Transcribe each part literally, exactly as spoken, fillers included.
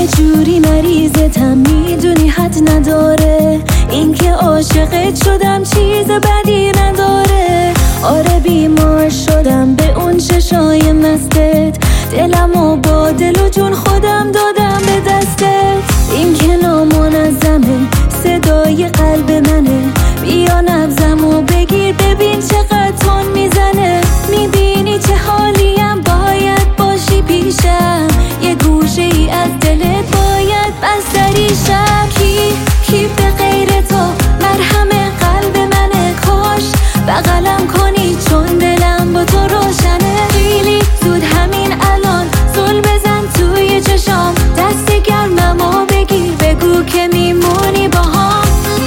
یه جوری مریضتم، میدونی حد نداره این که عاشقت شدم چیز بدی نداره. آره بیمار شدم به اون چشای مستت، دلمو با دل و جون خودم دادم به دستت. این که نامنظمه صدای قلب منه، بیا نبضمو بگیر ببین چقدر تون میزنه. میبینی چه حالیم، باید باشی پیشم، یه گوشه ای از دلت باید بستریشم. کی کی به غیر تو مرهم قلب منه، کاش بغلم کنی چون دلم با تو روشنه. خیلی زود همین الان زل بزن توی چشام، دست گرممو بگیر بگو که میمونی با هم.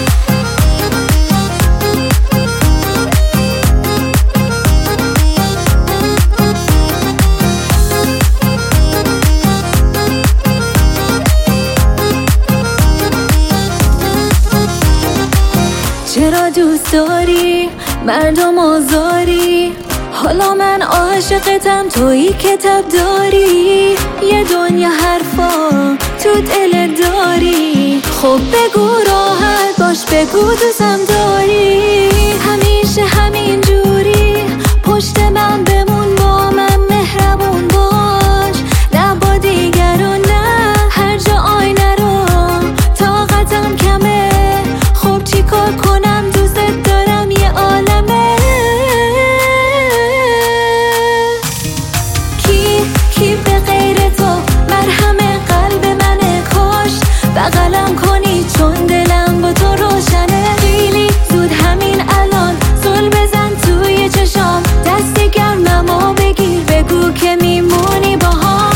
چرا دوست داری مردم آزاری، حالا من عاشقتم تویی کتاب داری. یه دنیا حرفا تو دل داری، خب بگو راحت باش بگو دوستم داری. همیشه همین جوری پشت من بمون، با من مهربون باش، نه با دیگران نه هر جا آینه رو. طاقتم کمه خب چی کار کنم، دوست دارم یه عالمه. کی کی به غیر تو مرهم قلب منه، کاش بغلم کنی چون دلم با تو روشنه. خیلی زود همین الان زل بزن توی چشام، دست گرممو بگیر بگو که میمونی با هم.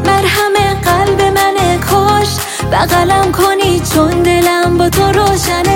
بغلم کنی چون دلم با تو روشنه.